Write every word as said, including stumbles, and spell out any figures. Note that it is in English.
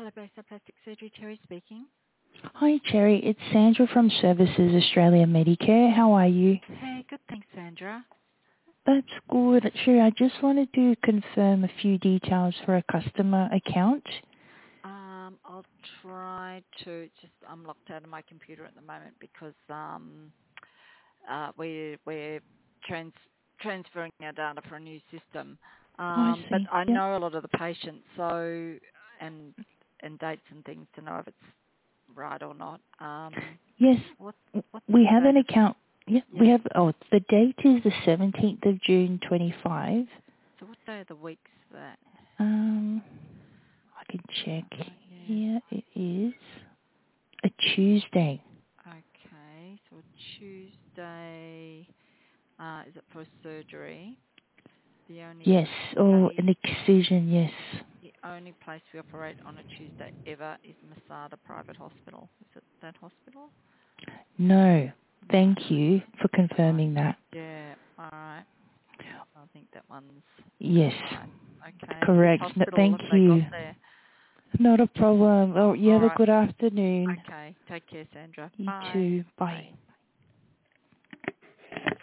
Hello, Bayside Plastic Surgery, Terry speaking. Hi, Cherry. It's Sandra from Services Australia Medicare. How are you? Hey, good, thanks, Sandra. That's good. Cherry, I just wanted to confirm a few details for a customer account. Um, I'll try to just, I'm locked out of my computer at the moment because um, uh, we, we're trans, transferring our data for a new system. Oh, I Um, but see. I Yep. know a lot of the patients, so, and and dates and things to know if it's right or not. Um, Yes, what, what's we the have an date of, account. Yep, yeah, we have. Oh, the date is the seventeenth of June, twenty-five. so what day of the week's that? Um, I can check. Uh, yeah. Here it is a Tuesday. Okay, so Tuesday, uh, is it for surgery? The only Yes, or place, an excision. Yes. the only place we operate on a Tuesday ever is Masada Private Hospital. Is it that hospital? No. No. Thank you for Right. confirming that. Yeah. All right. I think that one's Yes. right. Okay. Which Correct. No, hospital thank have they got you. there? Not a problem. Oh, you All have a right. good afternoon. Okay. Take care, Sandra. You Bye. too. Bye. Bye.